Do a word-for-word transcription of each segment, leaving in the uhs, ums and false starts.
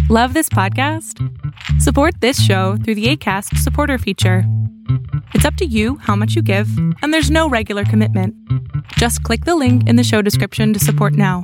Love this podcast? Support this show through the Acast supporter feature. It's up to you how much you give, and there's no regular commitment. Just click the link in the show description to support now.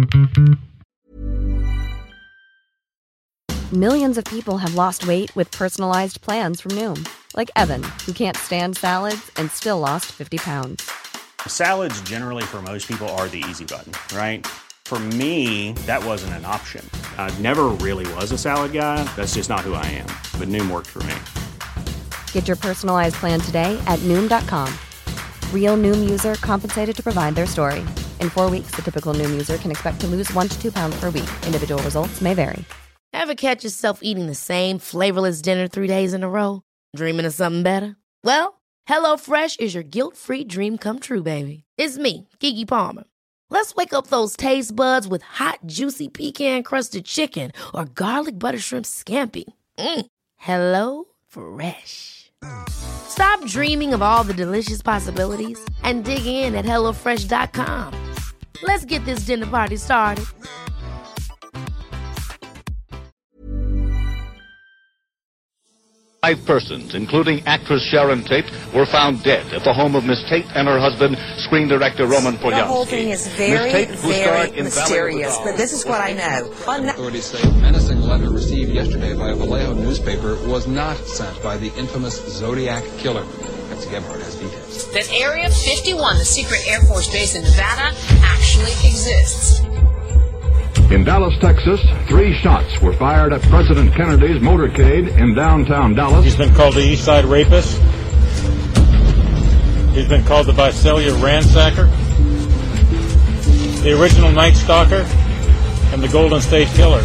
Millions of people have lost weight with personalized plans from Noom. Like Evan, who can't stand salads and still lost fifty pounds. Salads generally for most people are the easy button, right? For me, that wasn't an option. I never really was a salad guy. That's just not who I am. But Noom worked for me. Get your personalized plan today at Noom dot com. Real Noom user compensated to provide their story. In four weeks, the typical Noom user can expect to lose one to two pounds per week. Individual results may vary. Ever catch yourself eating the same flavorless dinner three days in a row? Dreaming of something better? Well, HelloFresh is your guilt-free dream come true, baby. It's me, Keke Palmer. Let's wake up those taste buds with hot, juicy pecan-crusted chicken or garlic butter shrimp scampi. Mm. Hello Fresh. Stop dreaming of all the delicious possibilities and dig in at hello fresh dot com. Let's get this dinner party started. Five persons, including actress Sharon Tate, were found dead at the home of Miss Tate and her husband, screen director Roman Polanski. The whole thing is very, Tate, very mysterious, but this is what I know. Authorities say a menacing letter received yesterday by a Vallejo newspaper was not sent by the infamous Zodiac killer. Betsy Gebhardt has details. That Area fifty-one, the secret Air Force base in Nevada, actually exists. In Dallas, Texas, three shots were fired at President Kennedy's motorcade in downtown Dallas. He's been called the East Side Rapist. He's been called the Visalia Ransacker, the original Night Stalker, and the Golden State Killer.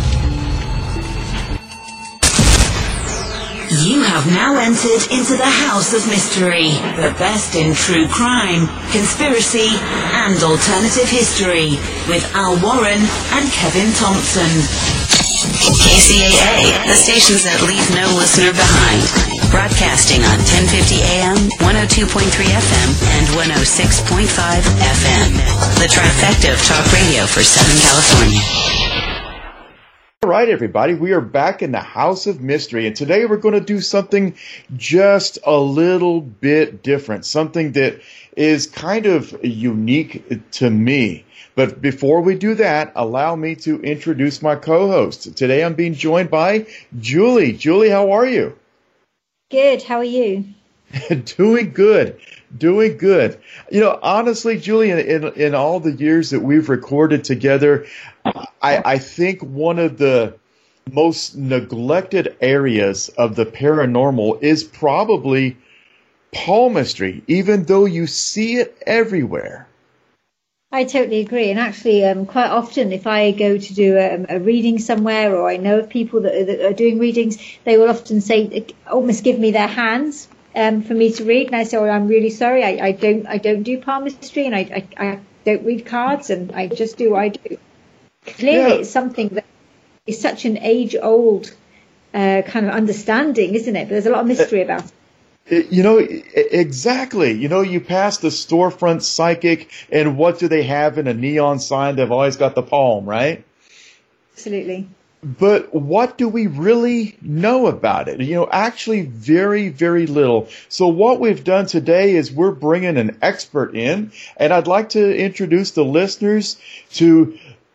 You have now entered into the House of Mystery, the best in true crime, conspiracy, and alternative history, with Al Warren and Kevin Thompson. K C A A, the stations that leave no listener behind. Broadcasting on ten fifty A M, one oh two point three F M, and one oh six point five F M. The trifecta of talk radio for Southern California. All right, everybody, we are back in the House of Mystery, and today we're going to do something just a little bit different, something that is kind of unique to me. But before we do that, allow me to introduce my co-host. Today I'm being joined by Julie. Julie, how are you? Good. How are you? Doing good. Doing good. You know, honestly, Julie, in, in, in all the years that we've recorded together, I, I think one of the most neglected areas of the paranormal is probably palmistry, even though you see it everywhere. I totally agree. And actually, um, quite often, if I go to do a, a reading somewhere, or I know of people that, that are doing readings, they will often say, almost give me their hands um, for me to read. And I say, oh, I'm really sorry. I, I don't I don't do palmistry, and I, I, I don't read cards, and I just do what I do. Clearly, yeah. It's something that is such an age-old uh, kind of understanding, isn't it? But there's a lot of mystery about it. You know, exactly. You know, you pass the storefront psychic, and what do they have in a neon sign? They've always got the palm, right? Absolutely. But what do we really know about it? You know, actually very, very little. So what we've done today is we're bringing an expert in, and I'd like to introduce the listeners to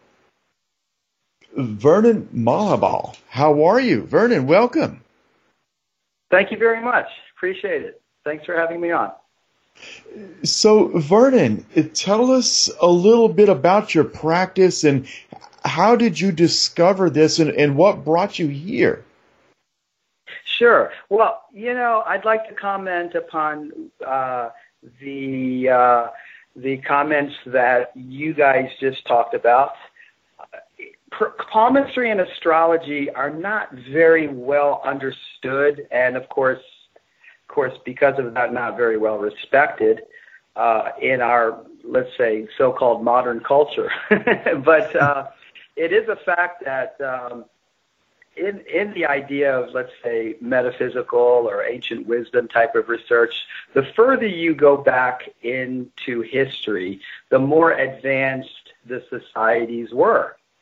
Vernon Mahabal. How are you? Vernon, welcome. Thank you very much. Appreciate it. Thanks for having me on. So, Vernon, tell us a little bit about your practice, and how did you discover this, and, and what brought you here? Sure. Well, you know, I'd like to comment upon uh, the uh, the comments that you guys just talked about. Palmistry and astrology are not very well understood, and of course, of course, because of that, not very well respected uh, in our, let's say, so-called modern culture. But uh, it is a fact that um, in in the idea of, let's say, metaphysical or ancient wisdom type of research, the further you go back into history, the more advanced the societies were.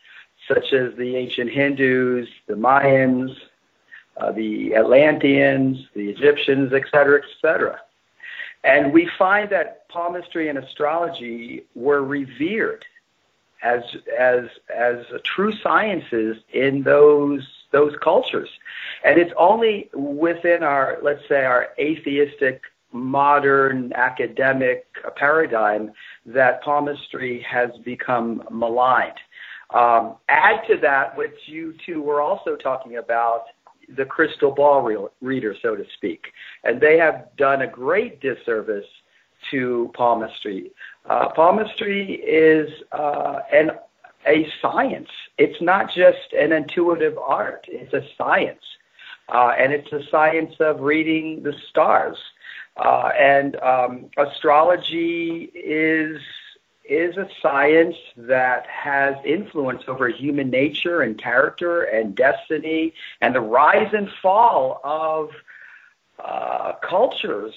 such as the ancient Hindus, the Mayans, uh, the Atlanteans, the Egyptians, et cetera, et cetera. And we find that palmistry and astrology were revered as as as true sciences in those those cultures. And it's only within our, let's say, our atheistic, modern, academic paradigm that palmistry has become maligned. Um, add to that, which you two were also talking about, the crystal ball re- reader, so to speak. And they have done a great disservice to palmistry. Uh, palmistry is uh, an, a science. It's not just an intuitive art. It's a science. Uh, and it's a science of reading the stars. Uh, and um, astrology is is a science that has influence over human nature and character and destiny and the rise and fall of uh, cultures.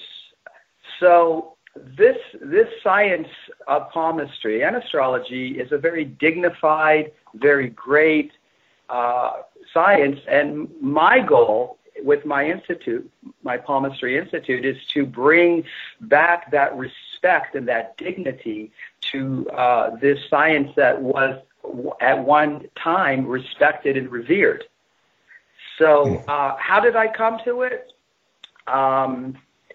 So this this science of palmistry and astrology is a very dignified, very great uh, science. And my goal with my institute, my Palmistry Institute, is to bring back that respect and that dignity to uh, this science that was at one time respected and revered. So uh, how did I come to it? Um,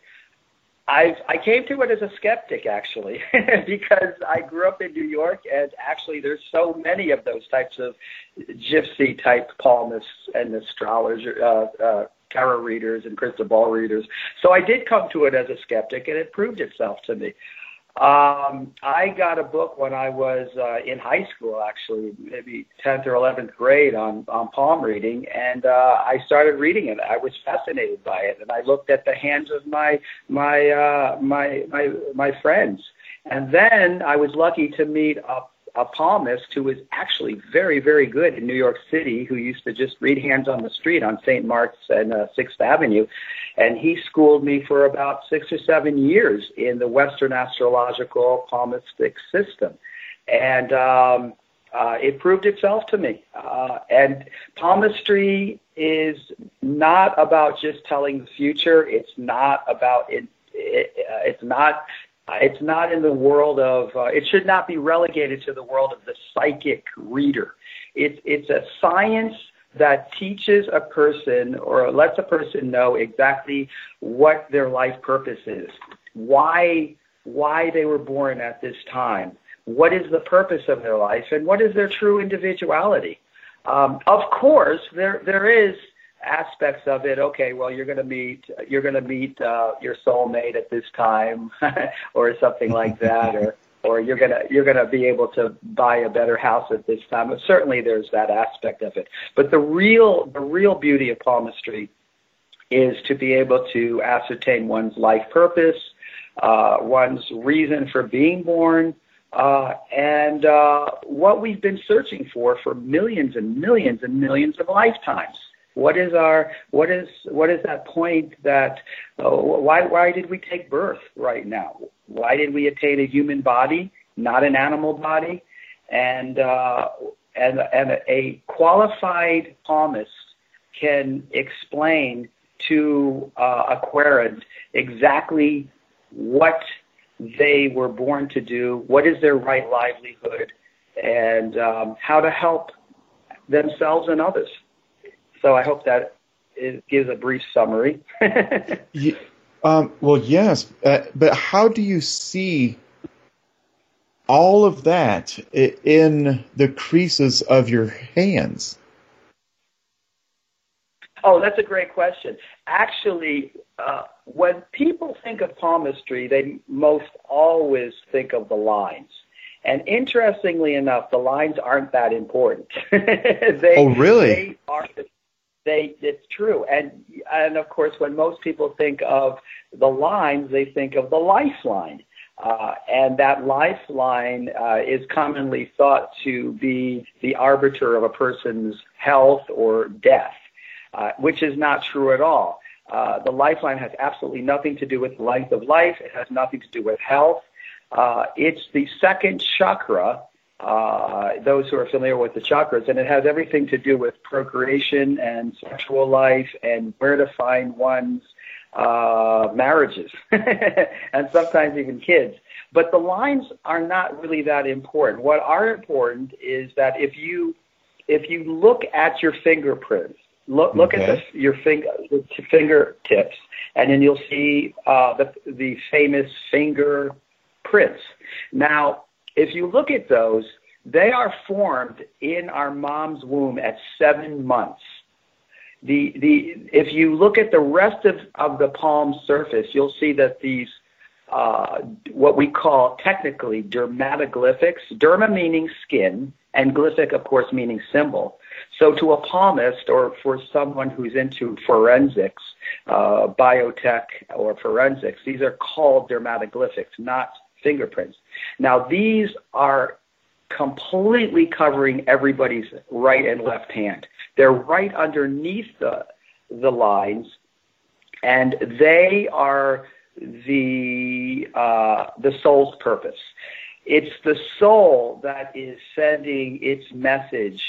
I I came to it as a skeptic, actually, because I grew up in New York, and actually there's so many of those types of gypsy-type palmists and astrologers, uh, uh, tarot readers and crystal ball readers. So I did come to it as a skeptic, and it proved itself to me. Um, I got a book when I was uh, in high school, actually, maybe tenth or eleventh grade on, on palm reading, and uh, I started reading it. I was fascinated by it, and I looked at the hands of my my uh, my my my friends. And then I was lucky to meet a, a palmist who was actually very, very good in New York City, who used to just read hands on the street on Saint Mark's and uh, sixth Avenue. And he schooled me for about six or seven years in the Western astrological palmistic system. And um, uh, it proved itself to me. Uh, and palmistry is not about just telling the future. It's not about it. it uh, it's not. It's not in the world of. Uh, it should not be relegated to the world of the psychic reader. It's it's a science that teaches a person or lets a person know exactly what their life purpose is, why why they were born at this time, what is the purpose of their life, and what is their true individuality. Um, of course, there there is aspects of it. Okay, well, you're going to meet you're going to meet uh, your soulmate at this time, or something like that, or. or you're gonna you're gonna be able to buy a better house at this time. But certainly there's that aspect of it. But the real the real beauty of palmistry is to be able to ascertain one's life purpose, uh, one's reason for being born, uh, and uh, what we've been searching for for millions and millions and millions of lifetimes. What is our what is what is that point that uh, why why did we take birth right now? Why did we attain a human body, not an animal body? And uh, and and a qualified palmist can explain to uh, a querent exactly what they were born to do, what is their right livelihood, and um, how to help themselves and others. So I hope that it gives a brief summary. yeah, um, well, yes, uh, but how do you see all of that in the creases of your hands? Oh, that's a great question. Actually, uh, when people think of palmistry, they most always think of the lines. And interestingly enough, the lines aren't that important. they, oh, really? They are. They, it's true. And, and of course, when most people think of the lines, they think of the lifeline. Uh, and that lifeline uh, is commonly thought to be the arbiter of a person's health or death, uh, which is not true at all. Uh, the lifeline has absolutely nothing to do with the length of life. It has nothing to do with health. Uh, it's the second chakra uh, those who are familiar with the chakras, and it has everything to do with procreation and sexual life and where to find one's uh, marriages and sometimes even kids. But the lines are not really that important. What are important is that if you if you look at your fingerprints, look look okay. at the, your finger the fingertips, and then you'll see uh, the the famous fingerprints. Now, if you look at those, they are formed in our mom's womb at seven months. The the if you look at the rest of, of the palm surface, you'll see that these uh, what we call technically dermatoglyphics, derma meaning skin, and glyphic, of course, meaning symbol. So to a palmist or for someone who's into forensics, uh, biotech or forensics, these are called dermatoglyphics, not fingerprints. Now, these are completely covering everybody's right and left hand. They're right underneath the the lines, and they are the uh, the soul's purpose. It's the soul that is sending its message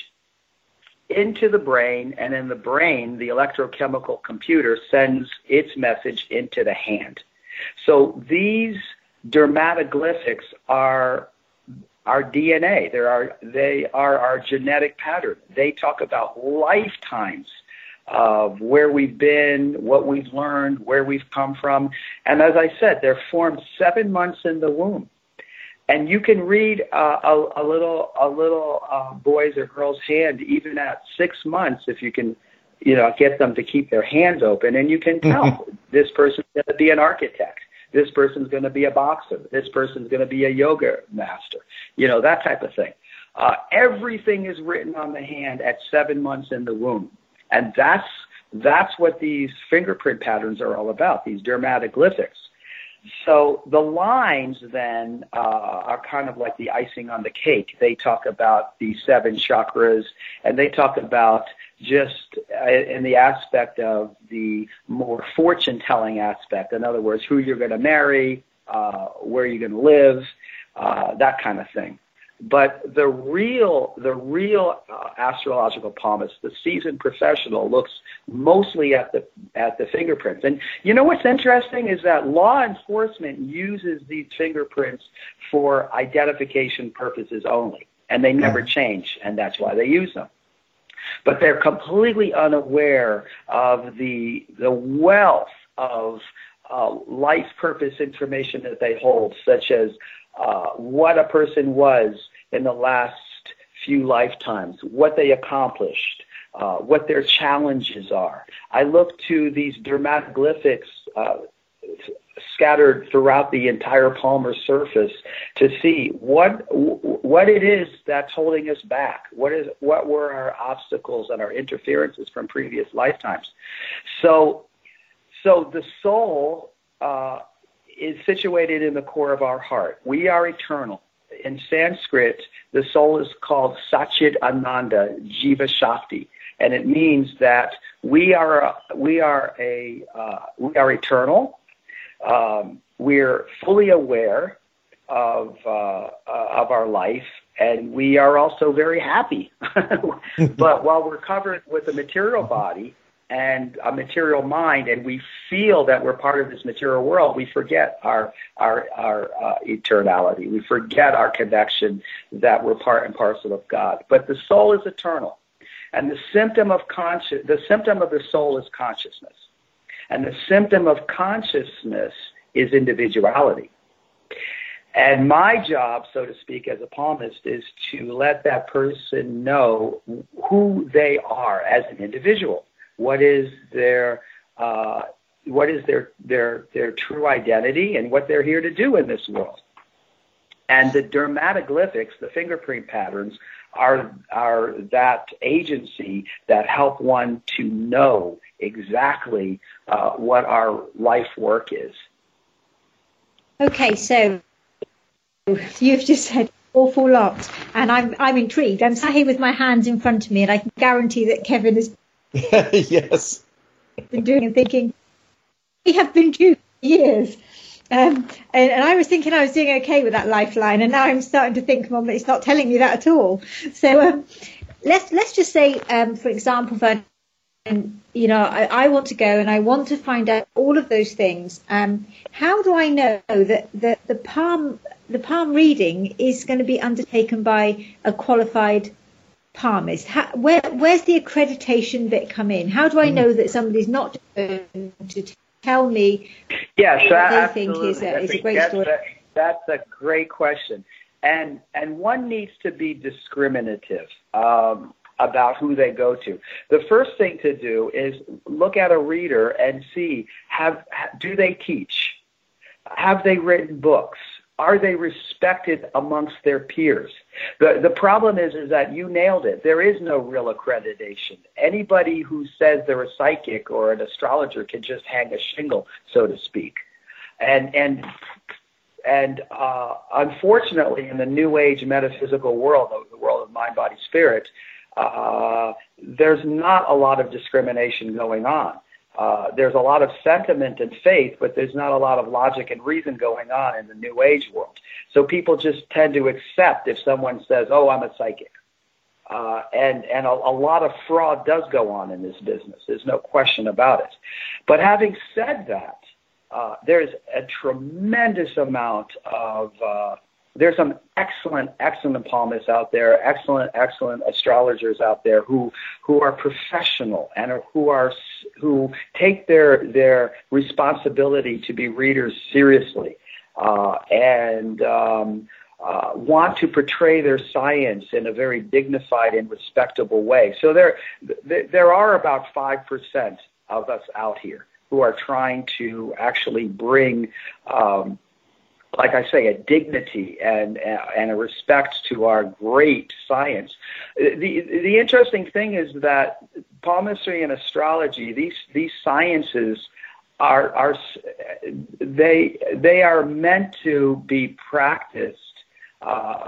into the brain, and then the brain, the electrochemical computer, sends its message into the hand. So these dermatoglyphics are our D N A. There are, they are our genetic pattern. They talk about lifetimes of where we've been, what we've learned, where we've come from. And as I said, they're formed seven months in the womb. And you can read uh, a, a little a little uh, boy's or girl's hand even at six months if you can, you know, get them to keep their hands open, and you can tell mm-hmm. this person's going to be an architect. This person's going to be a boxer. This person's going to be a yoga master. You know, that type of thing. Uh, everything is written on the hand at seven months in the womb. And that's that's what these fingerprint patterns are all about, these dermatoglyphics. So the lines then uh, are kind of like the icing on the cake. They talk about the seven chakras, and they talk about just uh, in the aspect of the more fortune-telling aspect. In other words, who you're going to marry, uh, where you're going to live, uh, that kind of thing. But the real, the real uh, astrological palmist, the seasoned professional, looks mostly at the at the fingerprints. And you know what's interesting is that law enforcement uses these fingerprints for identification purposes only, and they never change, and that's why they use them. But they're completely unaware of the the wealth of uh, life purpose information that they hold, such as uh, what a person was in the last few lifetimes, what they accomplished, uh, what their challenges are. I look to these dermatoglyphics uh, scattered throughout the entire palmar surface to see what what it is that's holding us back. What is what were our obstacles and our interferences from previous lifetimes? So, so the soul uh, is situated in the core of our heart. We are eternal. In Sanskrit, the soul is called Satchit Ananda Jiva Shakti, and it means that we are we are a uh, we are eternal. Um, we're fully aware of uh, uh, of our life, and we are also very happy. But while we're covered with a material body and a material mind, and we feel that we're part of this material world, we forget our our our uh, eternality. We forget our connection, that we're part and parcel of God. But the soul is eternal, and the symptom of conscious the symptom of the soul is consciousness, and the symptom of consciousness is individuality. And my job, so to speak, as a palmist, is to let that person know who they are as an individual. What is their uh, what is their their their true identity, and what they're here to do in this world. And the dermatoglyphics, the fingerprint patterns, are are that agency that help one to know exactly uh, what our life work is. Okay, so you've just said an awful lot, and I'm I'm intrigued. I'm sat here with my hands in front of me, and I can guarantee that Kevin has yes been doing and thinking. We have been doing for years. Um, and, and I was thinking I was doing okay with that lifeline, and now I'm starting to think, Mum, it's not telling me that at all. So um, let's let's just say, um, for example, Vernon, you know, I, I want to go and I want to find out all of those things. Um, how do I know that the, the palm the palm reading is going to be undertaken by a qualified palmist? How, where where's the accreditation bit come in? How do I know that somebody's not going to tell me yes, what they absolutely. think is a, is a great that's story? A, that's a great question. And and one needs to be discriminative um, about who they go to. The first thing to do is look at a reader and see, have do they teach? Have they written books? Are they respected amongst their peers? The the problem is is that you nailed it. There is no real accreditation. Anybody who says they're a psychic or an astrologer can just hang a shingle, so to speak. And and and uh, unfortunately, in the New Age metaphysical world, the world of mind, body, spirit, uh, there's not a lot of discrimination going on. Uh, there's a lot of sentiment and faith, but there's not a lot of logic and reason going on in the New Age world. So people just tend to accept if someone says, oh, I'm a psychic. Uh, and and a, a lot of fraud does go on in this business. There's no question about it. But having said that, uh, there's a tremendous amount of uh, there's some excellent, excellent palmists out there, excellent, excellent astrologers out there who who are professional and are, who are who take their their responsibility to be readers seriously uh, and um, uh, want to portray their science in a very dignified and respectable way. So there there are about five percent of us out here who are trying to actually bring um, like I say, a dignity and and a respect to our great science. The the interesting thing is that palmistry and astrology, these these sciences are are they they are meant to be practiced uh,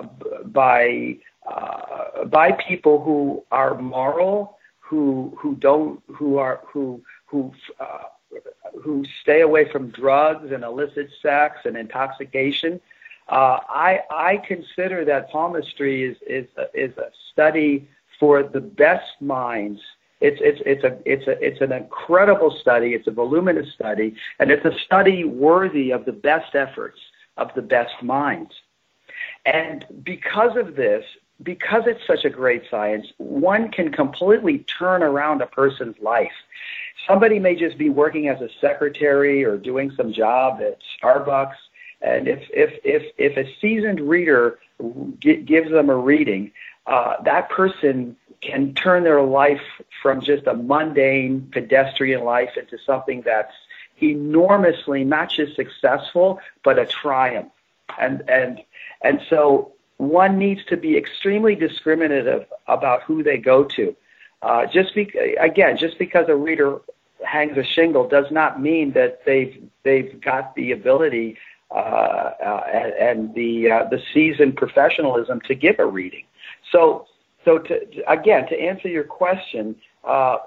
by uh, by people who are moral, who who don't who are who who. Uh, who stay away from drugs and illicit sex and intoxication. Uh, I, I consider that palmistry is, is, a, is a study for the best minds. It's, it's, it's, a, it's, a, it's an incredible study. It's a voluminous study, and it's a study worthy of the best efforts of the best minds. And because of this, because it's such a great science, one can completely turn around a person's life. Somebody may just be working as a secretary or doing some job at Starbucks, and if if if, if a seasoned reader g- gives them a reading, uh, that person can turn their life from just a mundane pedestrian life into something that's enormously not just successful but a triumph. And and and so one needs to be extremely discriminative about who they go to. Uh, just be, again, just because a reader hangs a shingle does not mean that they've they've got the ability uh, uh, and, and the uh, the seasoned professionalism to give a reading. So so to, again, to answer your question, uh,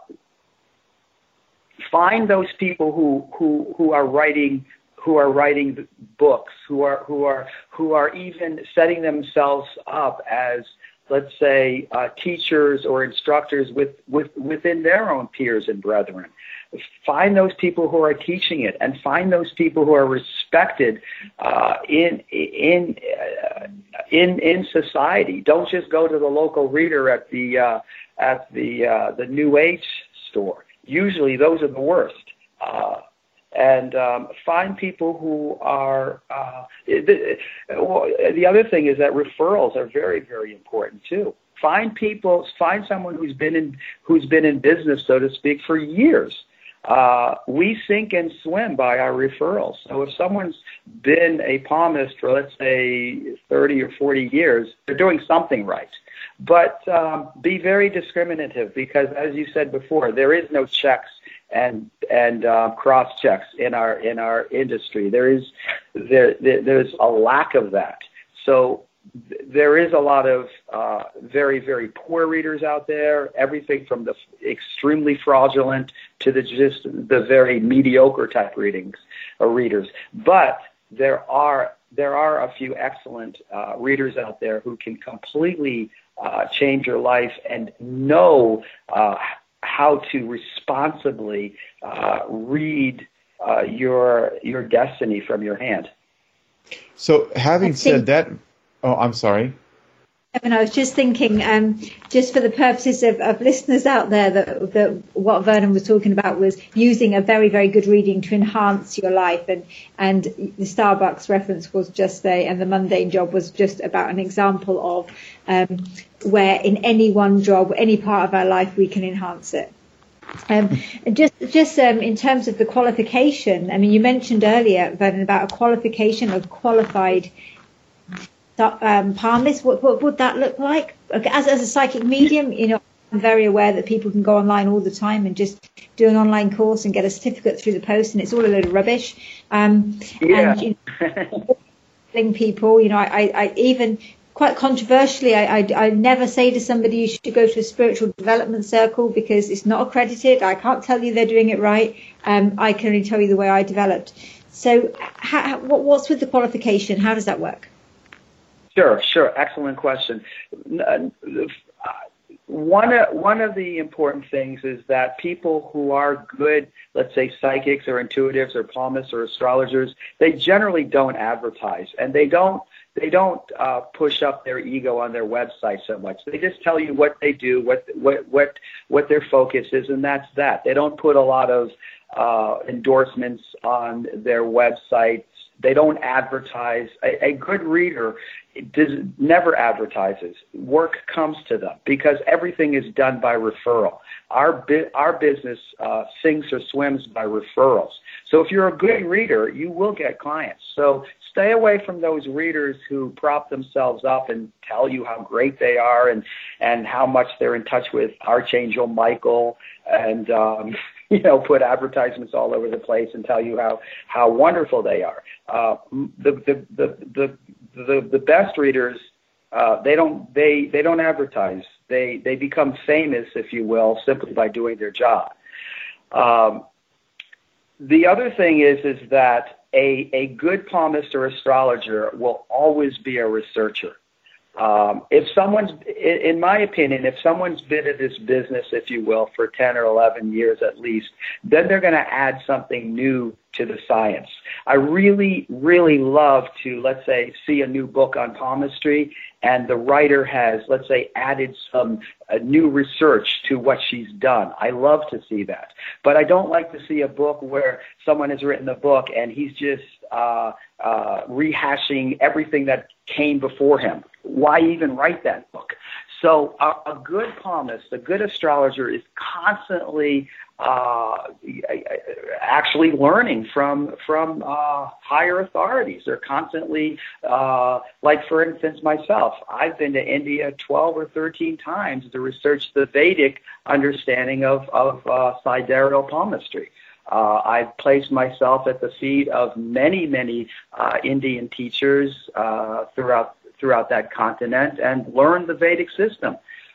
find those people who who who are writing who are writing books, who are who are who are even setting themselves up as, let's say, uh, teachers or instructors with, with within their own peers and brethren. Find those people who are teaching it, and find those people who are respected uh, in in uh, in in society. Don't just go to the local reader at the uh, at the uh, the New Age store. Usually, those are the worst. Uh, And um, find people who are. Uh, the, the other thing is that referrals are very, very important too. Find people. Find someone who's been in who's been in business, so to speak, for years. Uh, we sink and swim by our referrals. So if someone's been a palmist for, let's say, thirty or forty years, they're doing something right. But um, be very discriminative, because, as you said before, there is no checks and and uh, cross checks in our in our industry. There is there, there there's a lack of that. So th- there is a lot of uh, very very poor readers out there. Everything from the extremely fraudulent to the just the very mediocre type readings or readers. But there are there are a few excellent uh, readers out there who can completely uh, change your life and know uh, how to responsibly uh, read uh, your your destiny from your hand. So, having said that, oh, I'm sorry. And I was just thinking, um, just for the purposes of, of listeners out there, that, that what Vernon was talking about was using a very, very good reading to enhance your life. And, and the Starbucks reference was just a, and the mundane job was just about an example of um, where in any one job, any part of our life, we can enhance it. Um, and just, just um, in terms of the qualification, I mean, you mentioned earlier, Vernon, about a qualification of qualified Um, palmist. What, what would that look like? As, as a psychic medium, you know, I'm very aware that people can go online all the time and just do an online course and get a certificate through the post, and it's all a load of rubbish. Um, yeah. And, you know, people, you know, I, I even quite controversially, I, I, I never say to somebody you should go to a spiritual development circle because it's not accredited. I can't tell you they're doing it right. Um, I can only tell you the way I developed. So, how, what, what's with the qualification? How does that work? Sure, sure. Excellent question. One of, one of the important things is that people who are good, let's say psychics or intuitives or palmists or astrologers, they generally don't advertise, and they don't they don't uh, push up their ego on their website so much. They just tell you what they do, what what what what their focus is, and that's that. They don't put a lot of uh, endorsements on their websites. They don't advertise. A, a good reader does, never advertises. Work comes to them because everything is done by referral. Our bi- our business uh, sinks or swims by referrals. So if you're a good reader, you will get clients. So stay away from those readers who prop themselves up and tell you how great they are and, and how much they're in touch with Archangel Michael and, um, you know, put advertisements all over the place and tell you how, how wonderful they are. Uh, the, the, the, the, the, the best readers, uh, they don't, they, they don't advertise. They, they become famous, if you will, simply by doing their job. Um, the other thing is, is that a, a good palmist or astrologer will always be a researcher. Um, if someone's, in my opinion, if someone's been in this business, if you will, for ten or eleven years at least, then they're going to add something new to the science. I really, really love to, let's say, see a new book on palmistry, and the writer has, let's say, added some uh, new research to what she's done. I love to see that. But I don't like to see a book where someone has written a book and he's just uh, uh, rehashing everything that came before him. Why even write that book? So a, a good palmist, a good astrologer is constantly uh, actually learning from from uh, higher authorities. They're constantly, uh, like for instance myself, I've been to India twelve or thirteen times to research the Vedic understanding of, of uh, sidereal palmistry. Uh, I've placed myself at the feet of many, many uh, Indian teachers uh, throughout throughout that continent and learned the Vedic system.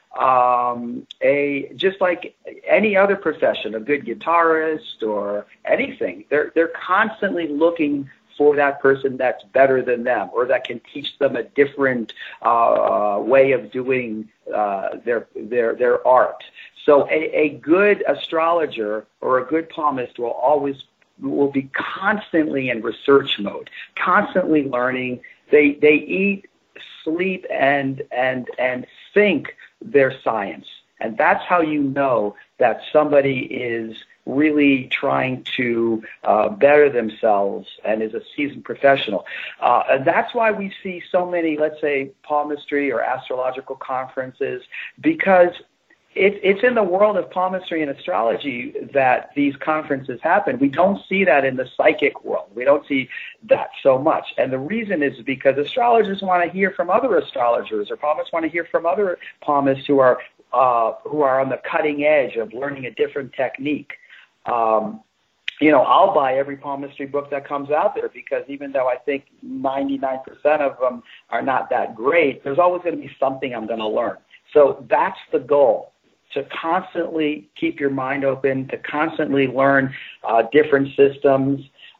Um, a just like any other profession, a good guitarist or anything, they're they're constantly looking for that person that's better than them or that can teach them a different uh, way of doing uh, their their their art. So a, a good astrologer or a good palmist will always will be constantly in research mode, constantly learning. They they eat, sleep, and and and think their science, and that's how you know that somebody is really trying to uh, better themselves and is a seasoned professional. Uh, and that's why we see so many, let's say, palmistry or astrological conferences, because It, it's in the world of palmistry and astrology that these conferences happen. We don't see that in the psychic world. We don't see that so much. And the reason is because astrologers want to hear from other astrologers, or palmists want to hear from other palmists who are uh, who are on the cutting edge of learning a different technique. Um, you know, I'll buy every palmistry book that comes out there because even though I think ninety-nine percent of them are not that great, there's always going to be something I'm going to learn. So that's the goal. To constantly keep your mind open, to constantly learn uh, different systems,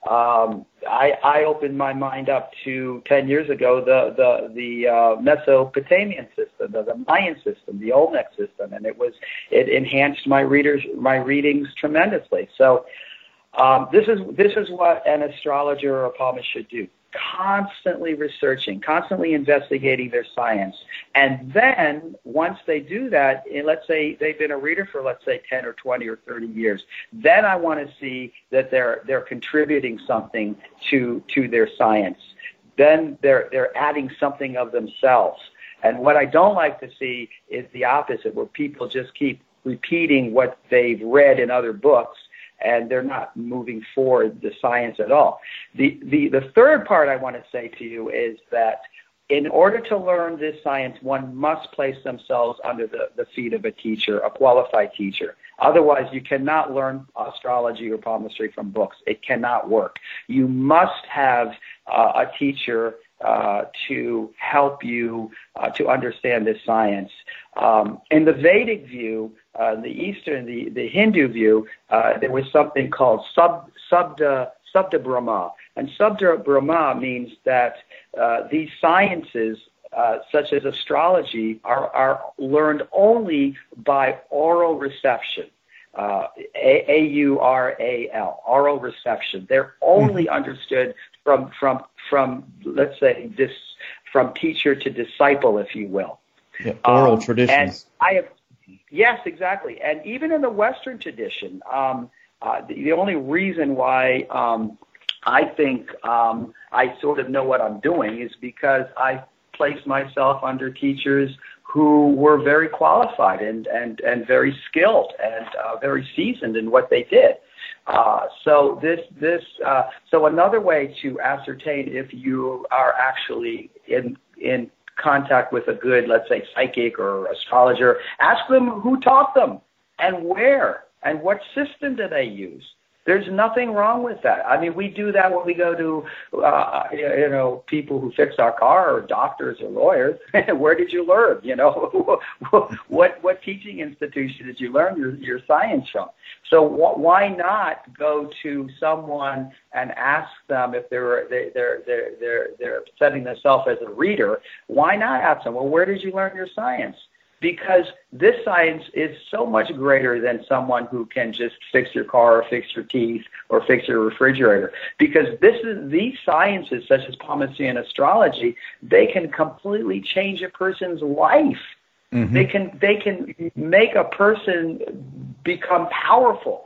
Um, I, I opened my mind up to ten years ago the the the uh, Mesopotamian system, the, the Mayan system, the Olmec system, and it was it enhanced my readers my readings tremendously. So um, this is this is what an astrologer or a palmist should do: constantly researching, constantly investigating their science, and then once they do that, and let's say they've been a reader for let's say ten or twenty or thirty years, then I want to see that they're they're contributing something to to their science. Then they're they're adding something of themselves. And what I don't like to see is the opposite, where people just keep repeating what they've read in other books, and they're not moving forward the science at all. The, the, the third part I want to say to you is that in order to learn this science, one must place themselves under the, the feet of a teacher, a qualified teacher. Otherwise, you cannot learn astrology or palmistry from books. It cannot work. You must have uh, a teacher uh, to help you uh, to understand this science. Um, in the Vedic view, uh, the Eastern, the, the Hindu view, uh, there was something called sub, subda, subda Brahma. And subda Brahma means that uh, these sciences, uh, such as astrology, are, are learned only by oral reception. Uh, A U R A L, oral reception. They're only mm-hmm. understood from, from, from, let's say, this, from teacher to disciple, if you will. Yeah, oral um, traditions. And I have, yes, exactly. And even in the Western tradition, um, uh, the, the only reason why um, I think um, I sort of know what I'm doing is because I placed myself under teachers who were very qualified and, and, and very skilled and uh, very seasoned in what they did. Uh, so this this uh, so another way to ascertain if you are actually in in contact with a good, let's say, psychic or astrologer, ask them who taught them and where and what system do they use. There's nothing wrong with that. I mean, we do that when we go to, uh, you know, people who fix our car or doctors or lawyers. Where did you learn? You know, what what teaching institution did you learn your, your science from? So wh- why not go to someone and ask them if they're they, they're they're they're they're setting themselves as a reader? Why not ask them? Well, where did you learn your science? Because this science is so much greater than someone who can just fix your car or fix your teeth or fix your refrigerator. Because this is these sciences, such as palmistry and astrology, they can completely change a person's life. Mm-hmm. They can they can make a person become powerful.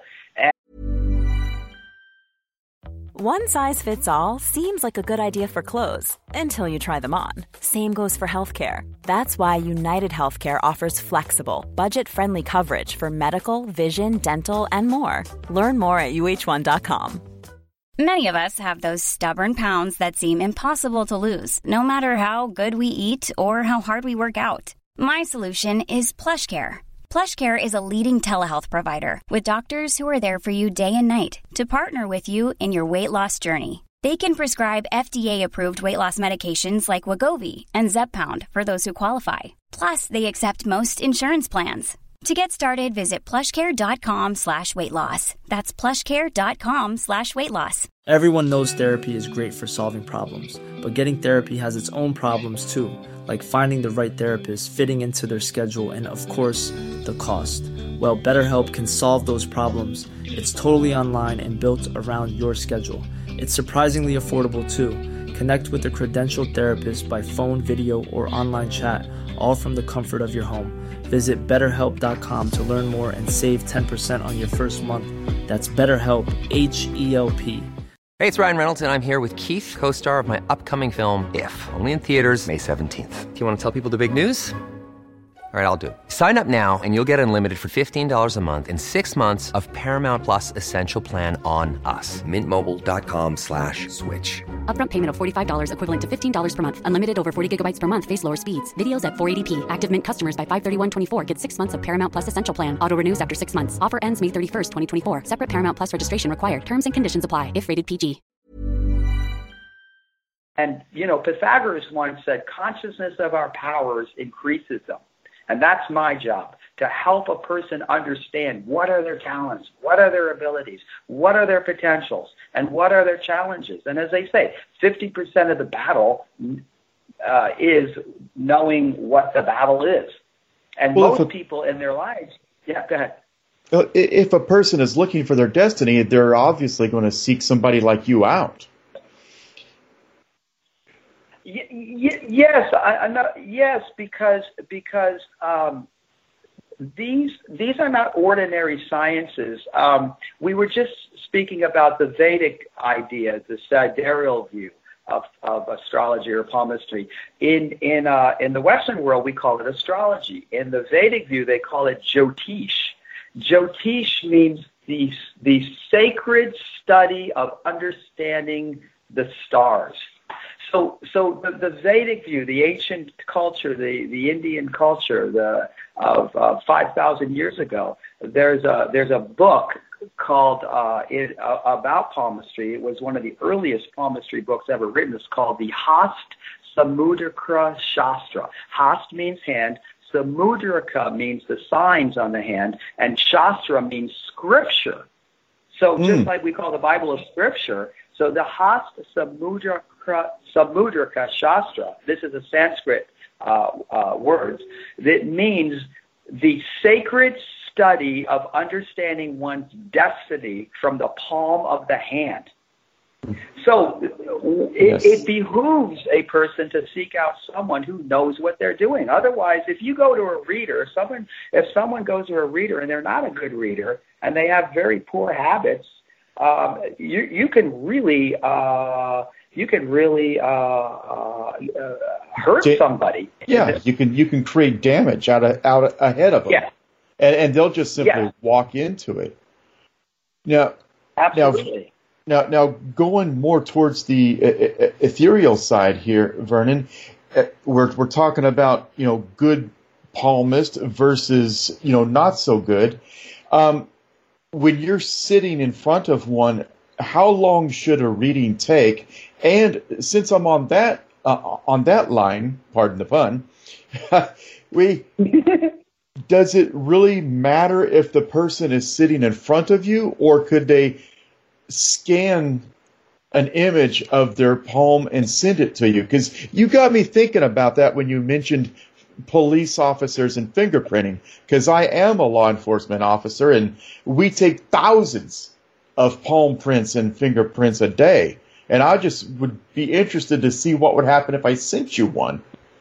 One size fits all seems like a good idea for clothes until you try them on. Same goes for healthcare. That's why United Healthcare offers flexible, budget-friendly coverage for medical, vision, dental, and more. Learn more at U H one dot com. Many of us have those stubborn pounds that seem impossible to lose, no matter how good we eat or how hard we work out. My solution is PlushCare. PlushCare is a leading telehealth provider with doctors who are there for you day and night to partner with you in your weight loss journey. They can prescribe F D A-approved weight loss medications like Wegovy and Zepbound for those who qualify. Plus, they accept most insurance plans. To get started, visit plushcare.com slash weight loss. That's plushcare.com slash weight loss. Everyone knows therapy is great for solving problems, but getting therapy has its own problems too, like finding the right therapist, fitting into their schedule, and of course, the cost. Well, BetterHelp can solve those problems. It's totally online and built around your schedule. It's surprisingly affordable too. Connect with a credentialed therapist by phone, video, or online chat, all from the comfort of your home. Visit better help dot com to learn more and save ten percent on your first month. That's BetterHelp, H E L P. Hey, it's Ryan Reynolds, and I'm here with Keith, co-star of my upcoming film, If, only in theaters May seventeenth. Do you want to tell people the big news? All right, I'll do it. Sign up now and you'll get unlimited for fifteen dollars a month and six months of Paramount Plus Essential Plan on us. Mint Mobile dot com slash switch. Upfront payment of forty-five dollars equivalent to fifteen dollars per month. Unlimited over forty gigabytes per month. Face lower speeds. Videos at four eighty p. Active Mint customers by five thirty-one twenty-four get six months of Paramount Plus Essential Plan. Auto renews after six months. Offer ends May thirty-first, twenty twenty-four. Separate Paramount Plus registration required. Terms and conditions apply if rated P G. And, you know, Pythagoras once said, consciousness of our powers increases them. And that's my job, to help a person understand what are their talents, what are their abilities, what are their potentials, and what are their challenges. And as they say, fifty percent of the battle uh, is knowing what the battle is. And well, most a, people in their lives, yeah, go ahead. If a person is looking for their destiny, they're obviously going to seek somebody like you out. Y- y- yes, I, I know, yes, because because um, these these are not ordinary sciences. Um, we were just speaking about the Vedic idea, the sidereal view of, of astrology or palmistry. In in uh, in the Western world, we call it astrology. In the Vedic view, they call it Jyotish. Jyotish means the the sacred study of understanding the stars. So, so the, the Vedic view, the ancient culture, the, the Indian culture, the of uh, five thousand years ago, there's a there's a book called uh, it, uh, about palmistry. It was one of the earliest palmistry books ever written. It's called the Hast Samudraka Shastra. Hast means hand. Samudraka means the signs on the hand, and Shastra means scripture. So just mm. like we call the Bible a scripture, so the Hast Samudraka, Samudraka Shastra, this is a Sanskrit uh, uh, word, that means the sacred study of understanding one's destiny from the palm of the hand. So it, yes. it behooves a person to seek out someone who knows what they're doing. Otherwise, if you go to a reader, someone if someone goes to a reader and they're not a good reader and they have very poor habits, um, you you can really uh, you can really uh, uh, hurt somebody. Yeah, you can you can create damage out of, out of, ahead of them. Yeah. and, and they'll just simply yeah. walk into it. Now, absolutely. Now, Now, now going more towards the uh, ethereal side here, Vernon, uh, we're we're talking about you know good palmist versus you know not so good. Um, when you're sitting in front of one, how long should a reading take? And since I'm on that uh, on that line, pardon the pun, we does it really matter if the person is sitting in front of you, or could they scan an image of their palm and send it to you? Because you got me thinking about that when you mentioned police officers and fingerprinting, because I am a law enforcement officer and we take thousands of palm prints and fingerprints a day, and I just would be interested to see what would happen if I sent you one.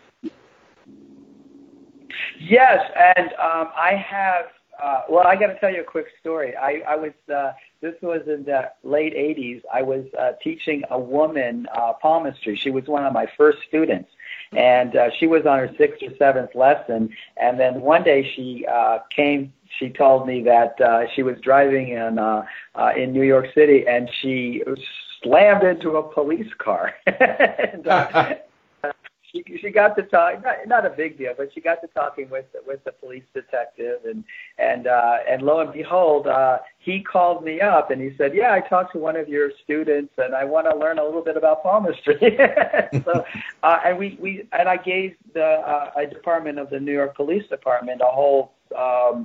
Yes, and um, I have Uh, well, I got to tell you a quick story. I, I was, uh, this was in the late eighties. I was uh, teaching a woman uh, palmistry. She was one of my first students, and uh, she was on her sixth or seventh lesson. And then one day she uh, came. She told me that uh, she was driving in uh, uh, in New York City, and she slammed into a police car. and, uh, She, she got to talk, not, not a big deal, but she got to talking with with the police detective, and and uh, and lo and behold, uh, he called me up and he said, "Yeah, I talked to one of your students, and I want to learn a little bit about palmistry." so, uh, and we, we and I gave the uh, a department of the New York Police Department a whole. Um,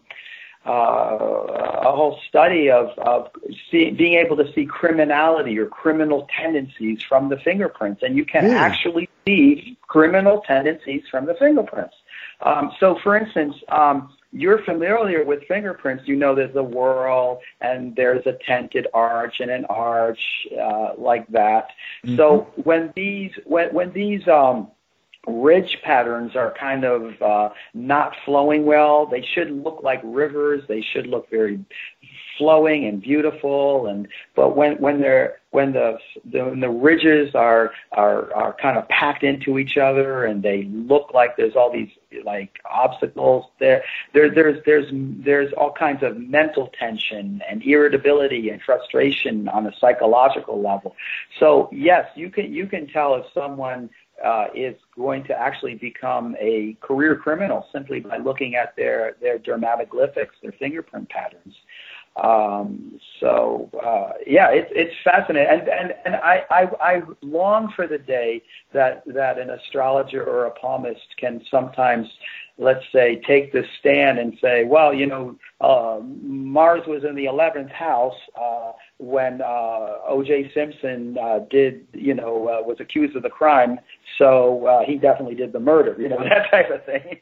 Uh, a whole study of, of see, being able to see criminality or criminal tendencies from the fingerprints. And you can yeah. actually see criminal tendencies from the fingerprints. Um, so, for instance, um, you're familiar with fingerprints. You know there's a whorl and there's a tented arch and an arch uh, like that. Mm-hmm. So when these when, when these um, ridge patterns are kind of uh, not flowing well, they should look like rivers. They should look very flowing and beautiful. And but when when they're when the the, when the ridges are, are are kind of packed into each other and they look like there's all these like obstacles there, there there's there's there's all kinds of mental tension and irritability and frustration on a psychological level. So yes, you can you can tell if someone Uh, is going to actually become a career criminal simply by looking at their, their dermatoglyphics, their fingerprint patterns. Um, so, uh, yeah, it's it's fascinating. And, and, and I, I, I long for the day that, that an astrologer or a palmist can sometimes let's say, take the stand and say, well, you know, uh, Mars was in the eleventh house uh, when uh, O J Simpson uh, did, you know, uh, was accused of the crime, so uh, he definitely did the murder, you know, that type of thing.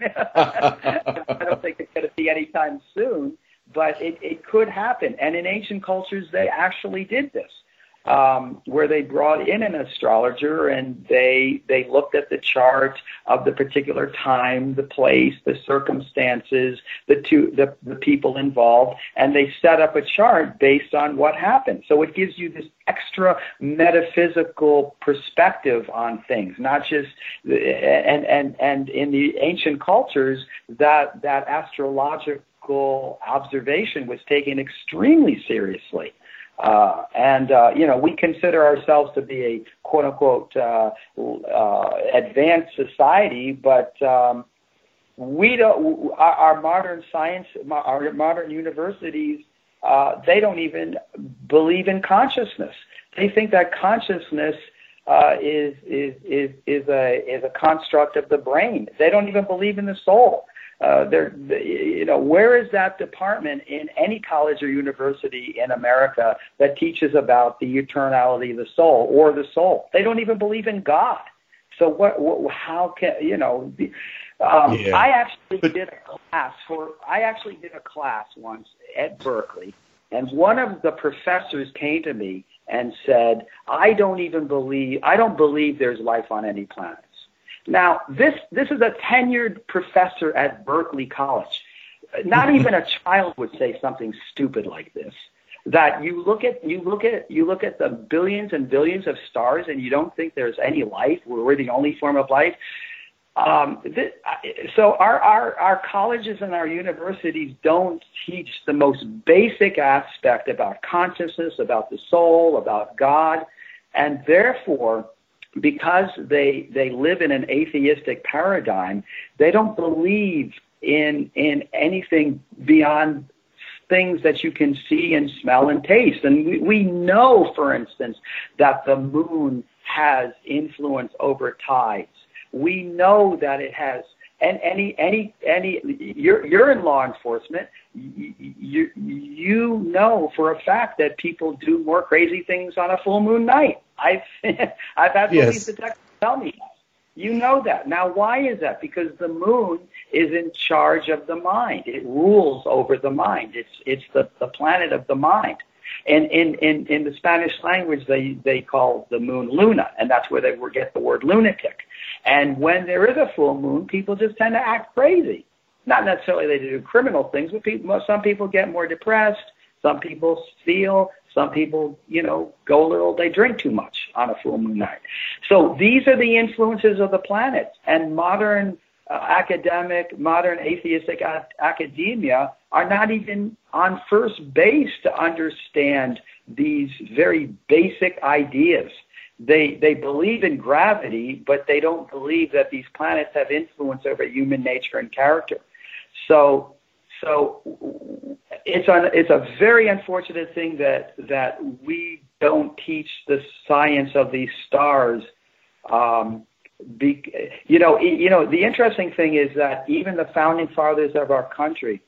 I don't think it's going to be anytime soon, but it, it could happen. And in ancient cultures, they actually did this. Um, where they brought in an astrologer and they they looked at the chart of the particular time, the place, the circumstances, the two the, the people involved, and they set up a chart based on what happened. So it gives you this extra metaphysical perspective on things, not just and and and in the ancient cultures that that astrological observation was taken extremely seriously. Uh, and, uh, you know, we consider ourselves to be a quote unquote, uh, uh, advanced society, but, um, we don't, our, our modern science, our modern universities, uh, they don't even believe in consciousness. They think that consciousness, uh, is, is, is, is a, is a construct of the brain. They don't even believe in the soul. Uh, there, you know, where is that department in any college or university in America that teaches about the eternality of the soul or the soul? They don't even believe in God. So what? what how can you know? Um, yeah. I actually did a class for. I actually did a class once at Berkeley, and one of the professors came to me and said, "I don't even believe. I don't believe there's life on any planet." Now, this this is a tenured professor at Berkeley College. Not even a child would say something stupid like this. That you look at you look at you look at the billions and billions of stars, and you don't think there's any life. We're the only form of life. Um, this, so our, our our colleges and our universities don't teach the most basic aspect about consciousness, about the soul, about God, and therefore, because they they live in an atheistic paradigm, they don't believe in in anything beyond things that you can see and smell and taste. And we, we know, for instance, that the moon has influence over tides. We know that it has, and any any any you're you're in law enforcement. You, you you know for a fact that people do more crazy things on a full moon night. I've I've had police yes. detectives tell me that. You know that. Now, why is that? Because the moon is in charge of the mind. It rules over the mind. It's it's the, the planet of the mind. And in, in, in the Spanish language, they, they call the moon Luna, and that's where they get the word lunatic. And when there is a full moon, people just tend to act crazy. Not necessarily they do criminal things, but people, some people get more depressed. Some people steal. Some people, you know, go a little, they drink too much on a full moon night. So these are the influences of the planet. And modern uh, academic, modern atheistic a- academia are not even on first base to understand these very basic ideas. They they believe in gravity, but they don't believe that these planets have influence over human nature and character. So so it's a, it's a very unfortunate thing that that we don't teach the science of these stars. Um, be, you know, you know, the interesting thing is that even the founding fathers of our country,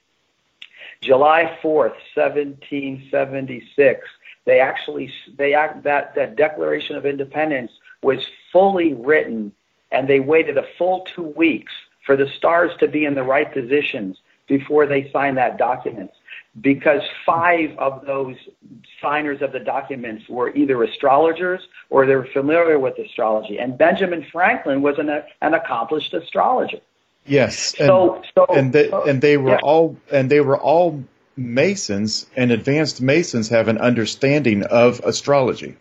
July fourth, seventeen seventy-six, they actually they act, that that Declaration of Independence was fully written, and they waited a full two weeks for the stars to be in the right positions before they signed that document, because five of those signers of the documents were either astrologers or they were familiar with astrology. And Benjamin Franklin was an, an accomplished astrologer. Yes, and, so, so, and, they, and they were yeah. all and they were all Masons, and advanced Masons have an understanding of astrology.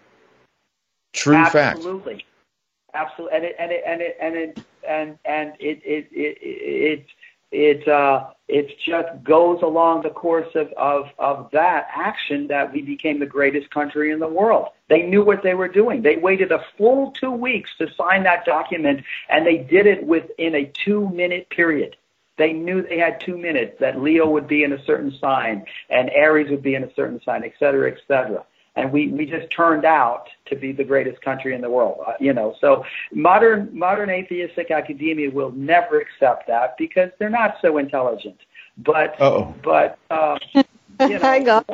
True Absolutely. fact. Absolutely, and it and it and it and it and and it it it it it uh it just goes along the course of, of of that action that we became the greatest country in the world. They knew what they were doing. They waited a full two weeks to sign that document, and they did it within a two-minute period. They knew they had two minutes, that Leo would be in a certain sign and Aries would be in a certain sign, et cetera, et cetera. and we, we just turned out to be the greatest country in the world. Uh, you know, so modern modern atheistic academia will never accept that because they're not so intelligent. But Uh-oh. but uh, you know, hang on.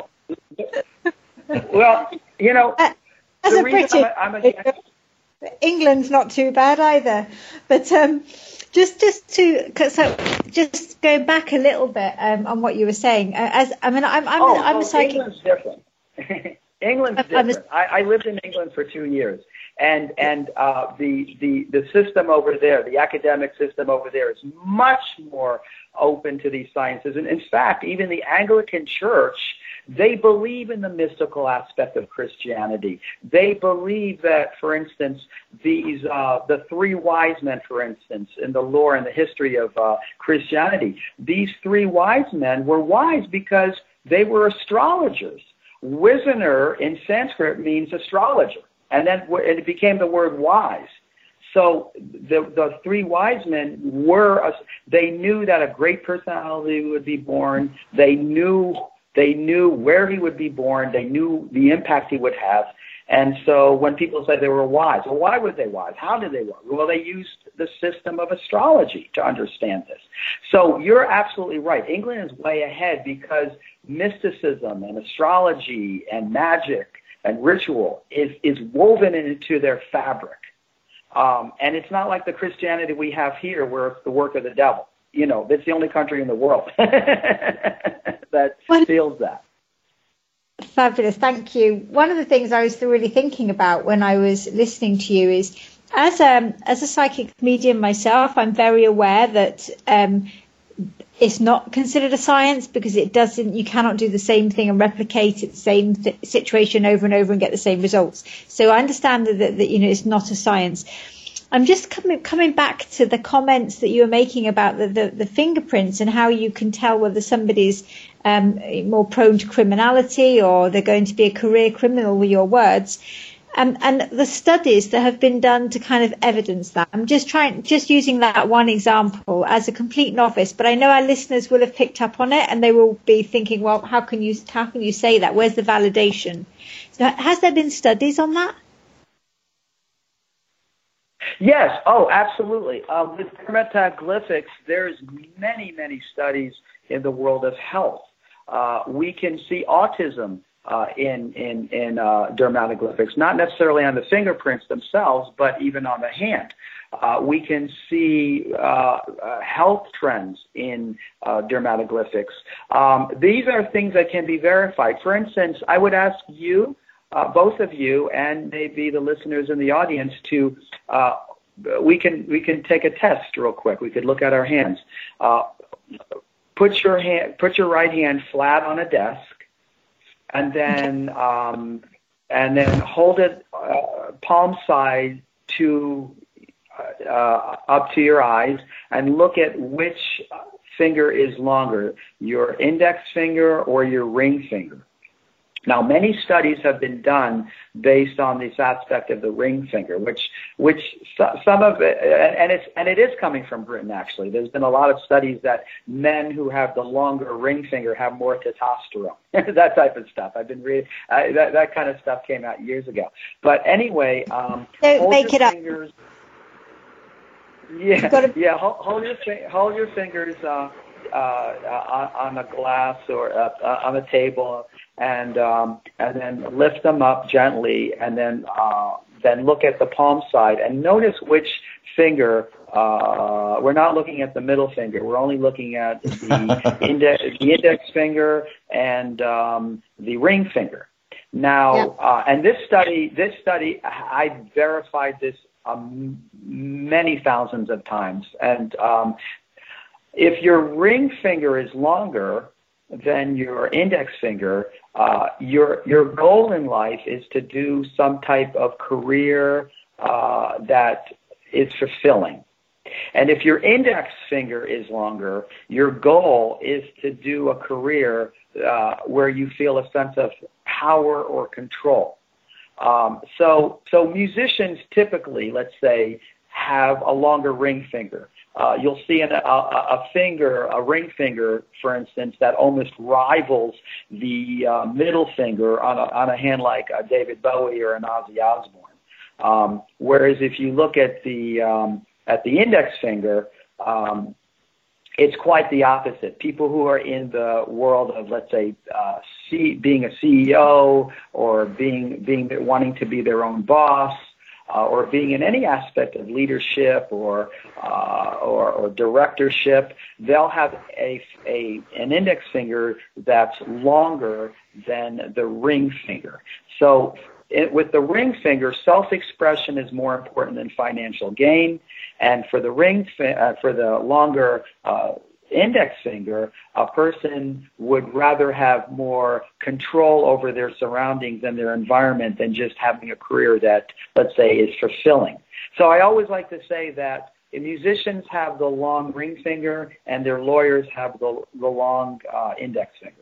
Well, you know, as the a reason British, I'm a, I'm a, England's not too bad either. But um, just just to so just go back a little bit um, on what you were saying. Uh, as I mean, I'm I'm, oh, I'm oh, a psychic. England's different. England's different. I, I lived in England for two years, and and uh, the the the system over there, the academic system over there, is much more open to these sciences. And in fact, even the Anglican Church, they believe in the mystical aspect of Christianity. They believe that, for instance, these uh, the three wise men, for instance, in the lore and the history of uh, Christianity, these three wise men were wise because they were astrologers. Wisner in Sanskrit means astrologer, and then it became the word wise. So the the three wise men were, they knew that a great personality would be born. They knew they knew where he would be born. They knew the impact he would have. And so when people say they were wise, well, why were they wise? How did they work? Well, they used the system of astrology to understand this. So you're absolutely right. England is way ahead because mysticism and astrology and magic and ritual is, is woven into their fabric. Um, and it's not like the Christianity we have here where it's the work of the devil. You know, it's the only country in the world that feels that. Fabulous, thank you. One of the things I was really thinking about when I was listening to you is, as a, as a psychic medium myself, I'm very aware that um, it's not considered a science because it doesn't, you cannot do the same thing and replicate the same th- situation over and over and get the same results. So I understand that, that, that you know, it's not a science. I'm just coming coming back to the comments that you were making about the, the, the fingerprints and how you can tell whether somebody's um, more prone to criminality or they're going to be a career criminal, with your words. Um, and the studies that have been done to kind of evidence that. I'm just trying, just using that one example as a complete novice, but I know our listeners will have picked up on it and they will be thinking, well, how can you, how can you say that? Where's the validation? So has there been studies on that? Yes. Oh, absolutely. Uh, with dermatoglyphics, there's many, many studies in the world of health. Uh, we can see autism uh, in in in uh, dermatoglyphics, not necessarily on the fingerprints themselves, but even on the hand. Uh, we can see uh, uh, health trends in uh, dermatoglyphics. Um, these are things that can be verified. For instance, I would ask you, uh, both of you, and maybe the listeners in the audience, to uh, we can we can take a test real quick. We could look at our hands. Uh, put your hand, put your right hand flat on a desk. And then, um, and then hold it uh, palm side to uh, up to your eyes, and look at which finger is longer, your index finger or your ring finger. Now, many studies have been done based on this aspect of the ring finger, which, which some of it, and it's and it is coming from Britain. Actually, there's been a lot of studies that men who have the longer ring finger have more testosterone. That type of stuff. I've been reading uh, that that kind of stuff came out years ago. But anyway, um, don't hold make your it fingers, up. Yeah, to... yeah. Hold, hold your hold your fingers uh, uh, on, on a glass or uh, on a table. And um, and then lift them up gently, and then uh, then look at the palm side and notice which finger. Uh, we're not looking at the middle finger. We're only looking at the index, the index finger, and um, the ring finger. Now, yeah. uh, and this study, this study, I verified this um, many thousands of times. And um, if your ring finger is longer than your index finger, uh, your your goal in life is to do some type of career uh, that is fulfilling. And if your index finger is longer, your goal is to do a career uh, where you feel a sense of power or control. Um, so, so musicians typically, let's say, have a longer ring finger. uh, you'll see an, a, a finger, a ring finger, for instance, that almost rivals the uh, middle finger on a, on a hand like uh, David Bowie or an Ozzy Osbourne. Um, whereas if you look at the um, at the index finger, um, it's quite the opposite. People who are in the world of, let's say, uh, C, being a C E O or being being wanting to be their own boss, uh, or being in any aspect of leadership or, uh, or or directorship, they'll have a, a an index finger that's longer than the ring finger. So it, with the ring finger, self-expression is more important than financial gain, and for the ring fi- uh, for the longer uh, index finger, a person would rather have more control over their surroundings and their environment than just having a career that, let's say, is fulfilling. So I always like to say that musicians have the long ring finger and their lawyers have the, the long uh, index finger.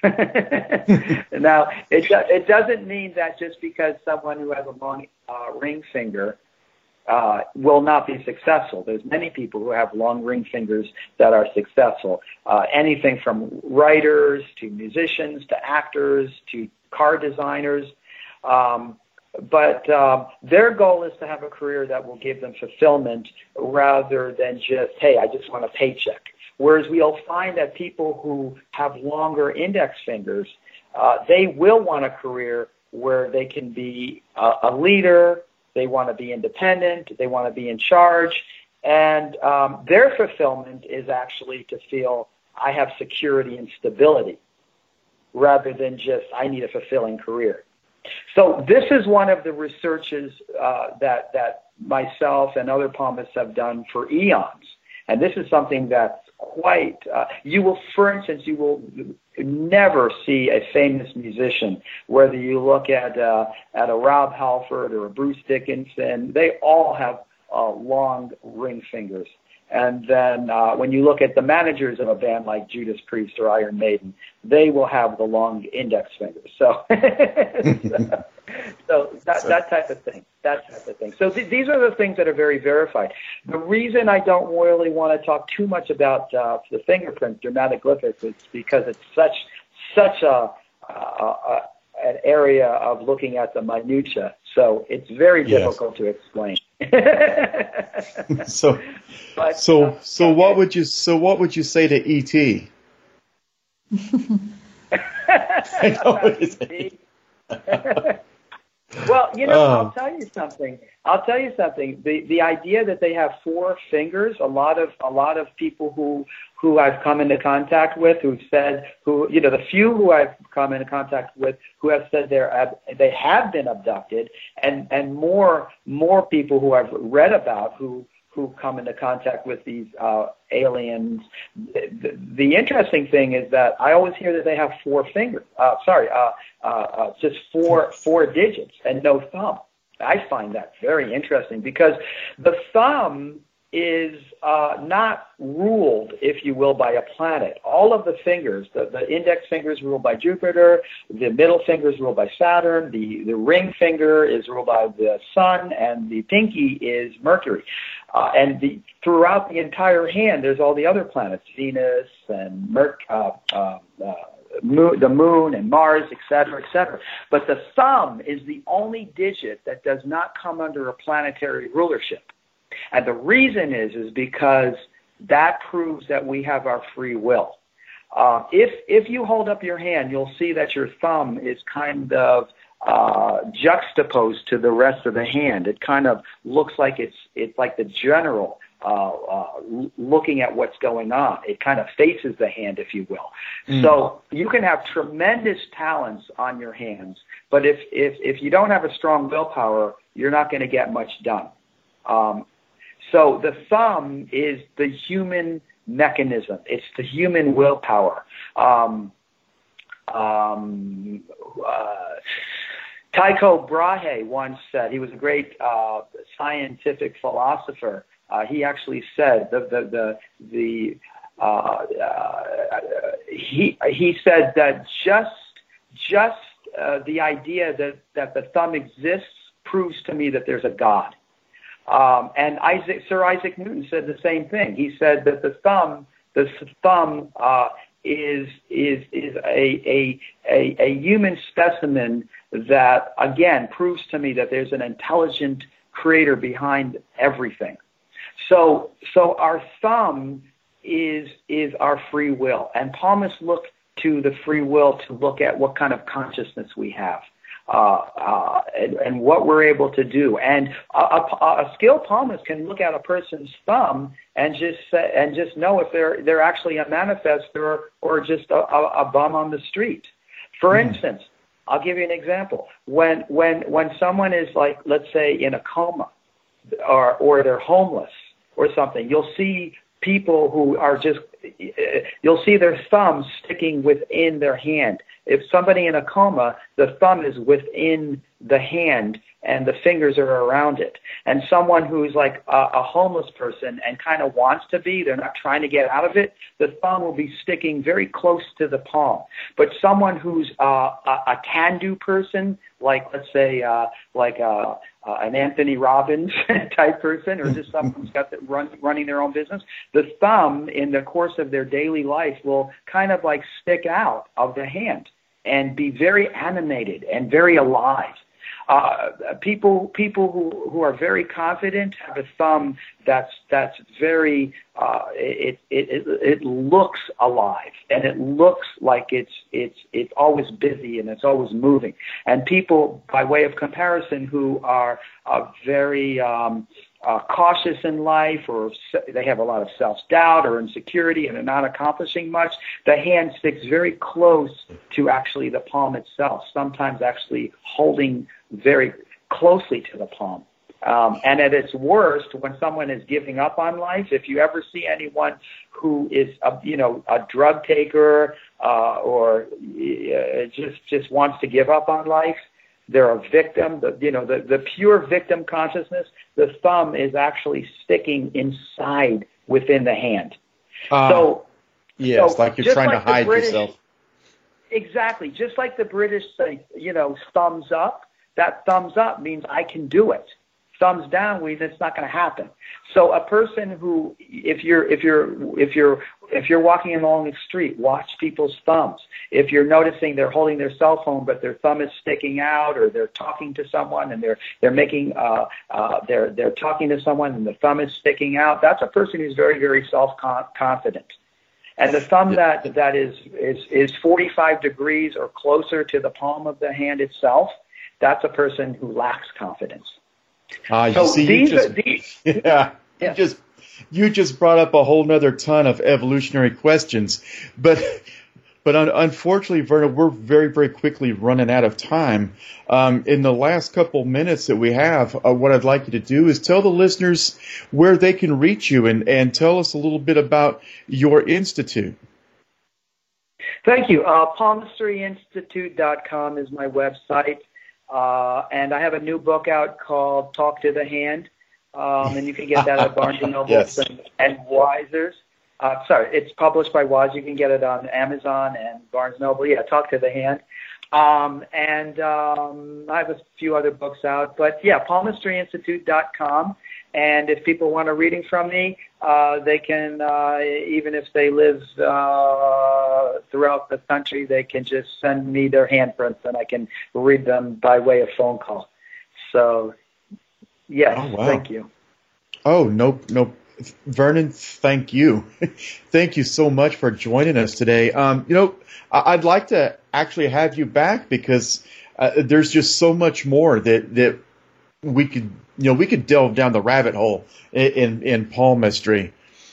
Now, it, it doesn't mean that just because someone who has a long uh, ring finger Uh, will not be successful. There's many people who have long ring fingers that are successful. Uh, anything from writers to musicians to actors to car designers. Um, but um, their goal is to have a career that will give them fulfillment rather than just, hey, I just want a paycheck. Whereas we'll find that people who have longer index fingers, uh, they will want a career where they can be a, a leader. They want to be independent. They want to be in charge. And um, their fulfillment is actually to feel I have security and stability rather than just I need a fulfilling career. So this is one of the researches uh, that, that myself and other palmists have done for eons. And this is something that's quite, uh, you will, for instance, you will never see a famous musician, whether you look at uh, at a Rob Halford or a Bruce Dickinson, they all have uh, long ring fingers. And then uh, when you look at the managers of a band like Judas Priest or Iron Maiden, they will have the long index fingers. So, so, so that, that type of thing, that type of thing. So th- these are the things that are very verified. The reason I don't really want to talk too much about uh, the fingerprints, dramatic glyphics, is because it's such such a, a, a an area of looking at the minutia. So it's very difficult yes. to explain. so, but, so, uh, so what would you, so what would you say to E T? Well, you know, oh. I'll tell you something. I'll tell you something. The the idea that they have four fingers, a lot of a lot of people who who I've come into contact with who've said who you know the few who I've come into contact with who have said they're they have been abducted, and and more more people who I've read about who who come into contact with these uh, aliens. The, the interesting thing is that I always hear that they have four fingers. Uh, sorry, uh, uh, uh, just four four digits and no thumb. I find that very interesting because the thumb is uh, not ruled, if you will, by a planet. All of the fingers, the, the index finger is ruled by Jupiter, the middle finger is ruled by Saturn, the, the ring finger is ruled by the Sun, and the pinky is Mercury. Uh, and the, throughout the entire hand, there's all the other planets, Venus and Merc, uh, uh, uh, moon, the Moon and Mars, et cetera, et cetera. But the thumb is the only digit that does not come under a planetary rulership. And the reason is, is because that proves that we have our free will. Uh, if if you hold up your hand, you'll see that your thumb is kind of uh, juxtaposed to the rest of the hand. It kind of looks like it's it's like the general uh, uh, looking at what's going on. It kind of faces the hand, if you will. Mm. So you can have tremendous talents on your hands, but if if if you don't have a strong willpower, you're not going to get much done. Um, So the thumb is the human mechanism. It's the human willpower. Um, um, uh, Tycho Brahe once said, he was a great uh, scientific philosopher. Uh, he actually said the the the, the uh, uh, he he said that just just uh, the idea that that the thumb exists proves to me that there's a God. Um, and Isaac, Sir Isaac Newton said the same thing. He said that the thumb, the thumb uh, is is is a, a a a human specimen that again proves to me that there's an intelligent creator behind everything. So so our thumb is is our free will, and palmists look to the free will to look at what kind of consciousness we have. Uh, uh, and, and what we're able to do. And a, a, a skilled palmist can look at a person's thumb and just say, and just know if they're they're actually a manifestor or, or just a, a, a bum on the street. For mm. instance, I'll give you an example. When when when someone is like, let's say, in a coma, or or they're homeless or something, you'll see people who are just you'll see their thumbs sticking within their hand. If somebody in a coma, the thumb is within the hand and the fingers are around it. And someone who's like a, a homeless person and kind of wants to be, they're not trying to get out of it, the thumb will be sticking very close to the palm. But someone who's uh, a, a can-do person, like let's say uh, like uh, uh, an Anthony Robbins type person, or just someone who's got the run, running their own business, the thumb in the course of their daily life will kind of like stick out of the hand and be very animated and very alive. Uh, people people who, who are very confident have a thumb that's that's very uh, it, it it it looks alive, and it looks like it's it's it's always busy and it's always moving. And people, by way of comparison, who are uh, very um, uh, cautious in life, or they have a lot of self-doubt or insecurity and are not accomplishing much, the hand sticks very close to actually the palm itself, sometimes actually holding very closely to the palm. Um, and at its worst, when someone is giving up on life, if you ever see anyone who is, a, you know, a drug taker uh, or uh, just just wants to give up on life, they're a victim. The, you know, the, the pure victim consciousness, the thumb is actually sticking inside within the hand. Uh, so yes, so like you're trying like to hide British, yourself. Exactly, just like the British say, you know, thumbs up. That thumbs up means I can do it. Thumbs down means it's not going to happen. So a person who, if you're if you're if you're if you're walking along the street, watch people's thumbs. If you're noticing they're holding their cell phone but their thumb is sticking out, or they're talking to someone and they're they're making uh, uh, they're they're talking to someone and the thumb is sticking out, that's a person who's very very self confident. And the thumb that that is is is forty-five degrees or closer to the palm of the hand itself, that's a person who lacks confidence. Ah, uh, you so see, these, you just, these, yeah, yeah, you just you just brought up a whole nother ton of evolutionary questions, but but un- unfortunately, Verna, we're very very quickly running out of time. Um, in the last couple minutes that we have, uh, what I'd like you to do is tell the listeners where they can reach you, and and tell us a little bit about your institute. Thank you. Uh, palmistry institute dot com is my website. Uh, and I have a new book out called Talk to the Hand, um, and you can get that at Barnes and Noble yes. and, and Weisers. Uh, sorry, it's published by Wise. You can get it on Amazon and Barnes and Noble. Yeah, Talk to the Hand. Um, and um, I have a few other books out. But, yeah, palmistry institute dot com. And if people want a reading from me, uh, they can, uh, even if they live uh, throughout the country, they can just send me their handprints and I can read them by way of phone call. So, yes, oh, wow. Thank you. Oh, no, no. Vernon, thank you. Thank you so much for joining us today. Um, you know, I'd like to actually have you back because uh, there's just so much more that, that we could You know, we could delve down the rabbit hole in in, in palmistry,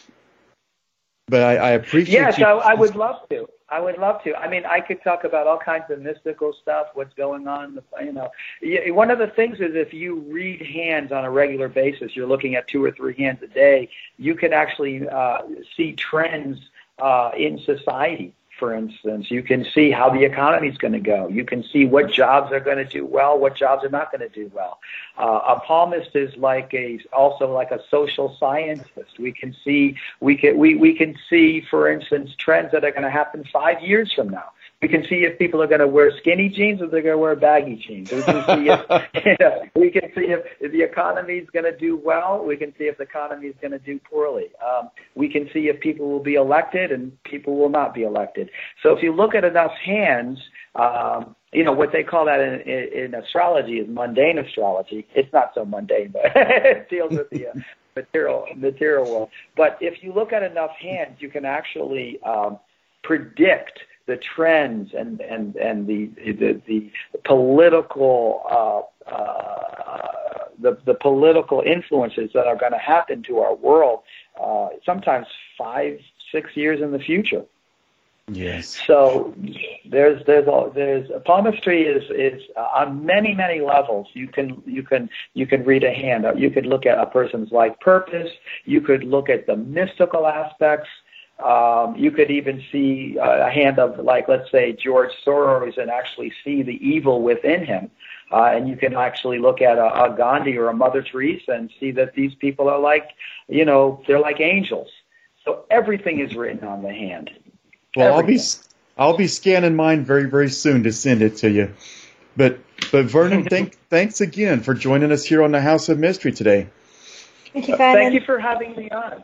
but I, I appreciate. Yes, you. I, I would love to. I would love to. I mean, I could talk about all kinds of mystical stuff, what's going on. You know, one of the things is if you read hands on a regular basis, you're looking at two or three hands a day, you can actually uh, see trends uh, in society. For instance, you can see how the economy is going to go. You can see what jobs are going to do well, what jobs are not going to do well. Uh, a palmist is like a also like a social scientist. We can see we can we, we can see, for instance, trends that are going to happen five years from now. We can see if people are going to wear skinny jeans or they're going to wear baggy jeans. We can see if, you know, we can see if, if the economy is going to do well. We can see if the economy is going to do poorly. Um, we can see if people will be elected and people will not be elected. So if you look at enough hands, um, you know, what they call that in, in, in astrology is mundane astrology. It's not so mundane, but it deals with the uh, material material world. But if you look at enough hands, you can actually um, predict the trends and and and the the, the political uh, uh, the the political influences that are going to happen to our world, uh, sometimes five six years in the future. Yes. So there's there's a, there's palmistry is is uh, on many many levels. You can you can you can read a hand. You could look at a person's life purpose. You could look at the mystical aspects. Um, you could even see a hand of, like, let's say George Soros, and actually see the evil within him. Uh, and you can actually look at a, a Gandhi or a Mother Teresa and see that these people are like, you know, they're like angels. So everything is written on the hand. Well, Everything. I'll be I'll be scanning mine very, very soon to send it to you. But but Vernon, thank, thanks again for joining us here on the House of Mystery today. Thank you, Vernon. Thank you for having me on.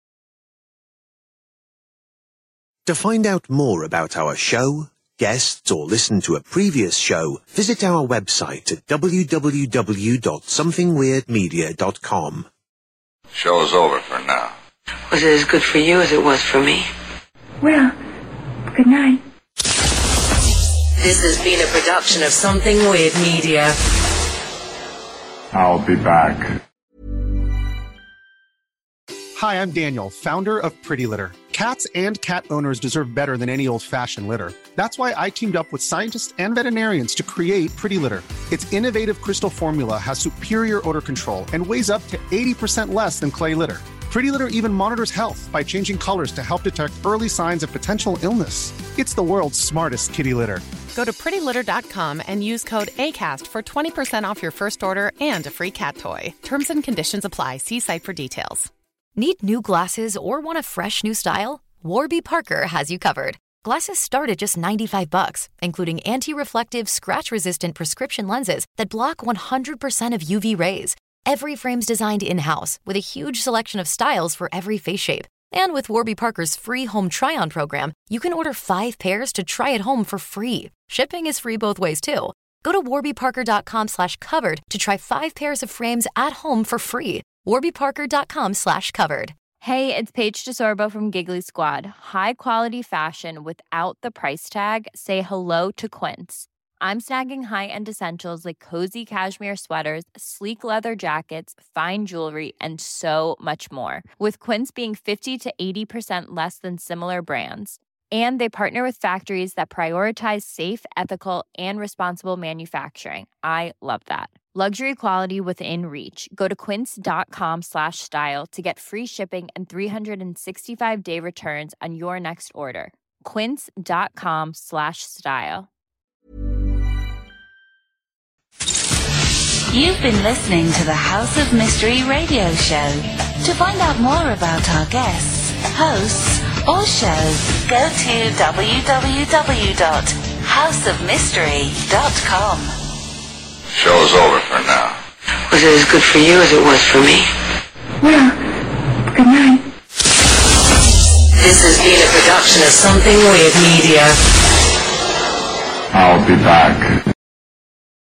To find out more about our show, guests, or listen to a previous show, visit our website at w w w dot something weird media dot com. Show's over for now. Was it as good for you as it was for me? Well, good night. This has been a production of Something Weird Media. I'll be back. Hi, I'm Daniel, founder of Pretty Litter. Cats and cat owners deserve better than any old-fashioned litter. That's why I teamed up with scientists and veterinarians to create Pretty Litter. Its innovative crystal formula has superior odor control and weighs up to eighty percent less than clay litter. Pretty Litter even monitors health by changing colors to help detect early signs of potential illness. It's the world's smartest kitty litter. Go to pretty litter dot com and use code ACAST for twenty percent off your first order and a free cat toy. Terms and conditions apply. See site for details. Need new glasses or want a fresh new style? Warby Parker has you covered. Glasses start at just ninety-five bucks, including anti-reflective, scratch-resistant prescription lenses that block one hundred percent of U V rays. Every frame's designed in-house with a huge selection of styles for every face shape. And with Warby Parker's free home try-on program, you can order five pairs to try at home for free. Shipping is free both ways, too. Go to warby parker dot com slash covered to try five pairs of frames at home for free. warby parker dot com slash covered. Hey, it's Paige DeSorbo from Giggly Squad. High quality fashion without the price tag. Say hello to Quince. I'm snagging high-end essentials like cozy cashmere sweaters, sleek leather jackets, fine jewelry, and so much more. With Quince being fifty to eighty percent less than similar brands. And they partner with factories that prioritize safe, ethical, and responsible manufacturing. I love that. Luxury quality within reach. Go to quince dot com slash style to get free shipping and three hundred sixty-five day returns on your next order. quince dot com slash style. You've been listening to the House of Mystery radio show. To find out more about our guests, hosts, or shows, go to w w w dot house of mystery dot com. Show's over for now. Was it as good for you as it was for me? Well, good night. This has been a production of Something Weird Media. I'll be back.